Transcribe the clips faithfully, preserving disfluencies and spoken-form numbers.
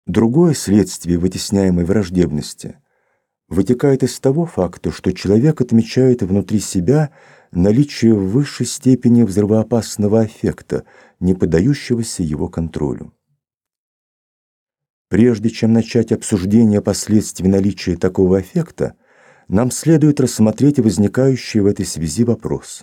Другое следствие вытесняемой враждебности вытекает из того факта, что человек отмечает внутри себя наличие в высшей степени взрывоопасного аффекта, не поддающегося его контролю. Прежде чем начать обсуждение последствий наличия такого аффекта, нам следует рассмотреть возникающий в этой связи вопрос.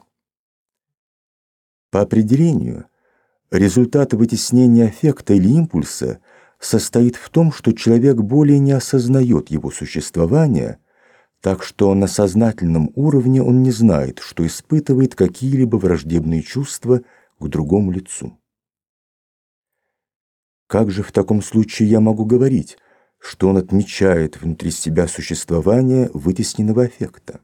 По определению, результат вытеснения аффекта или импульса состоит в том, что человек более не осознает его существование, так что на сознательном уровне он не знает, что испытывает какие-либо враждебные чувства к другому лицу. Как же в таком случае я могу говорить, что он отмечает внутри себя существование вытесненного аффекта?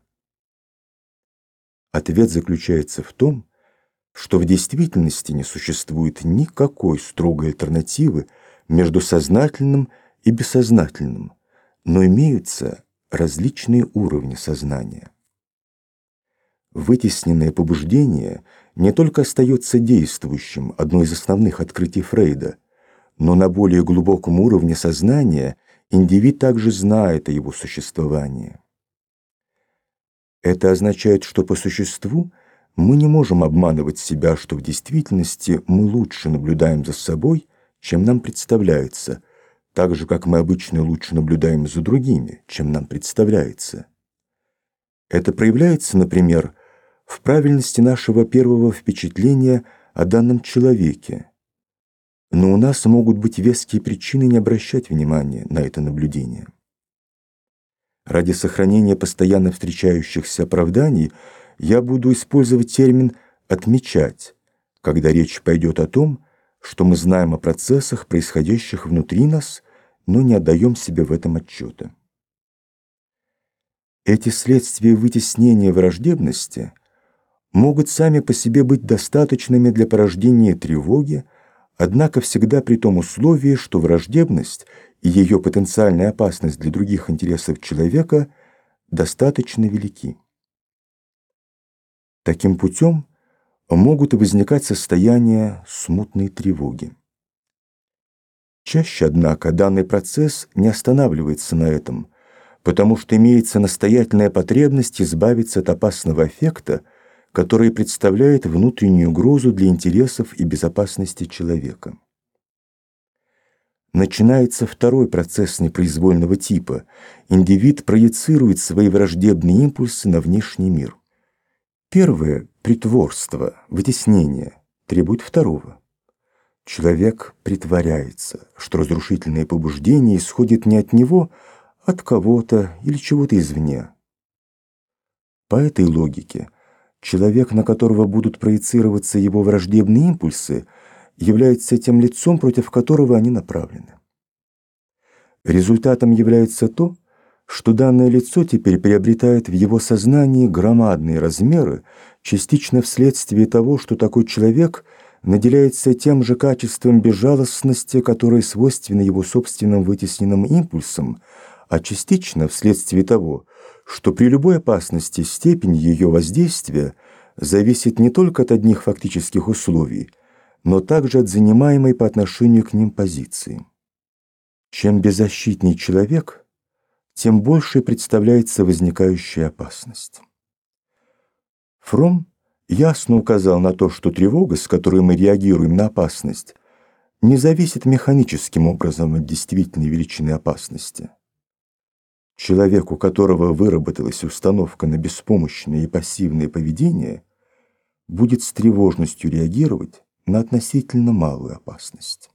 Ответ заключается в том, что в действительности не существует никакой строгой альтернативы между сознательным и бессознательным, но имеются различные уровни сознания. Вытесненное побуждение не только остается действующим, одно из основных открытий Фрейда, но на более глубоком уровне сознания индивид также знает о его существовании. Это означает, что по существу мы не можем обманывать себя, что в действительности мы лучше наблюдаем за собой, чем нам представляется, так же, как мы обычно лучше наблюдаем за другими, чем нам представляется. Это проявляется, например, в правильности нашего первого впечатления о данном человеке. Но у нас могут быть веские причины не обращать внимания на это наблюдение. Ради сохранения постоянно встречающихся оправданий я буду использовать термин «отмечать», когда речь пойдет о том, что мы знаем о процессах, происходящих внутри нас, но не отдаем себе в этом отчета. Эти следствия вытеснения враждебности могут сами по себе быть достаточными для порождения тревоги, однако всегда при том условии, что враждебность и ее потенциальная опасность для других интересов человека достаточно велики. Таким путем могут и возникать состояния смутной тревоги. Чаще, однако, данный процесс не останавливается на этом, потому что имеется настоятельная потребность избавиться от опасного аффекта, который представляет внутреннюю угрозу для интересов и безопасности человека. Начинается второй процесс непроизвольного типа. Индивид проецирует свои враждебные импульсы на внешний мир. Первое – притворство, вытеснение, требует второго. Человек притворяется, что разрушительное побуждение исходит не от него, а от кого-то или чего-то извне. По этой логике, человек, на которого будут проецироваться его враждебные импульсы, является тем лицом, против которого они направлены. Результатом является то, что данное лицо теперь приобретает в его сознании громадные размеры, частично вследствие того, что такой человек наделяется тем же качеством безжалостности, которое свойственно его собственным вытесненным импульсам, а частично вследствие того, что при любой опасности степень ее воздействия зависит не только от одних фактических условий, но также от занимаемой по отношению к ним позиции. Чем беззащитней человек, тем больше представляется возникающая опасность. Фромм ясно указал на то, что тревога, с которой мы реагируем на опасность, не зависит механическим образом от действительной величины опасности. Человек, у которого выработалась установка на беспомощное и пассивное поведение, будет с тревожностью реагировать на относительно малую опасность.